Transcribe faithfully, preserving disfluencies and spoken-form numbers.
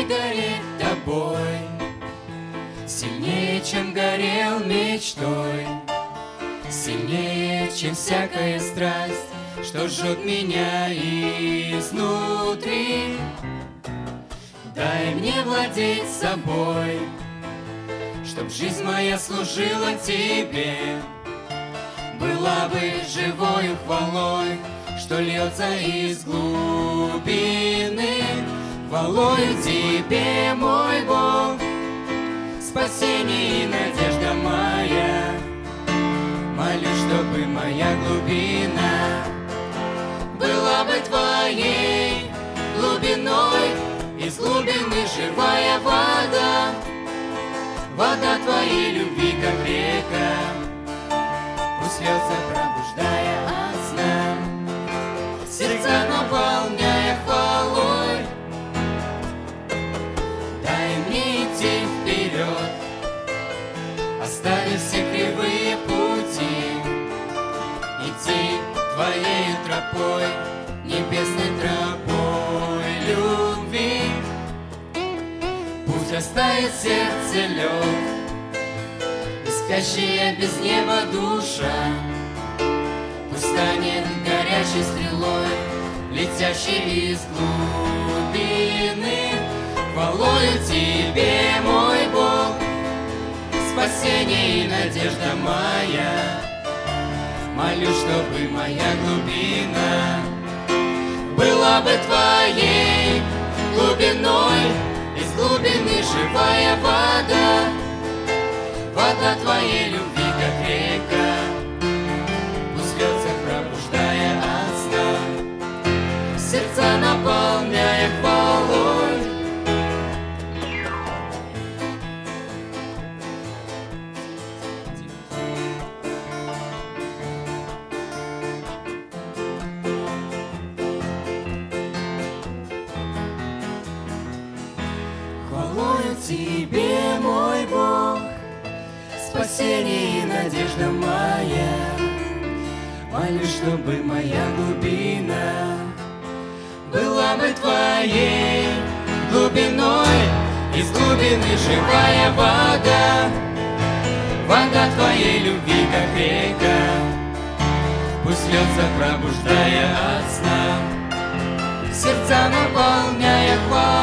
гореть тобой, сильнее, чем горел мечтой, сильнее, чем всякая страсть, что жжет меня изнутри. Дай мне владеть собой, чтоб жизнь моя служила тебе, была бы живою хвалой, что льется из глубины. Хвалою тебе, мой Бог, спасение и надежда моя. Молюсь, чтобы моя глубина была бы твоей глубиной, из глубины живая вода, вода твоей любви, как река, пусть льется, пробуждая от сна, сердца наполняя хвалой. Дай мне идти вперед, оставив все кривые пути, идти твоей тропой, небесной тропой любви. Пусть растает сердце лед, искащая без неба душа, пусть станет горячей стрелой, летящей из глубины. Хвалою тебе, мой Бог, спасение и надежда моя. Молюсь, чтобы моя глубина была бы твоей глубиной, из глубины живая вода, вода твоей любви, как река, пусть льется, пробуждая от сна, сердца наполняя хвалой. Хвалою тебе, мой Бог, спасение и надежда моя. Молюсь, чтобы моя глубина была бы твоей глубиной, из глубины живая вода, вода твоей любви, как река, пусть льется, пробуждая от сна, сердца наполняя хвалой.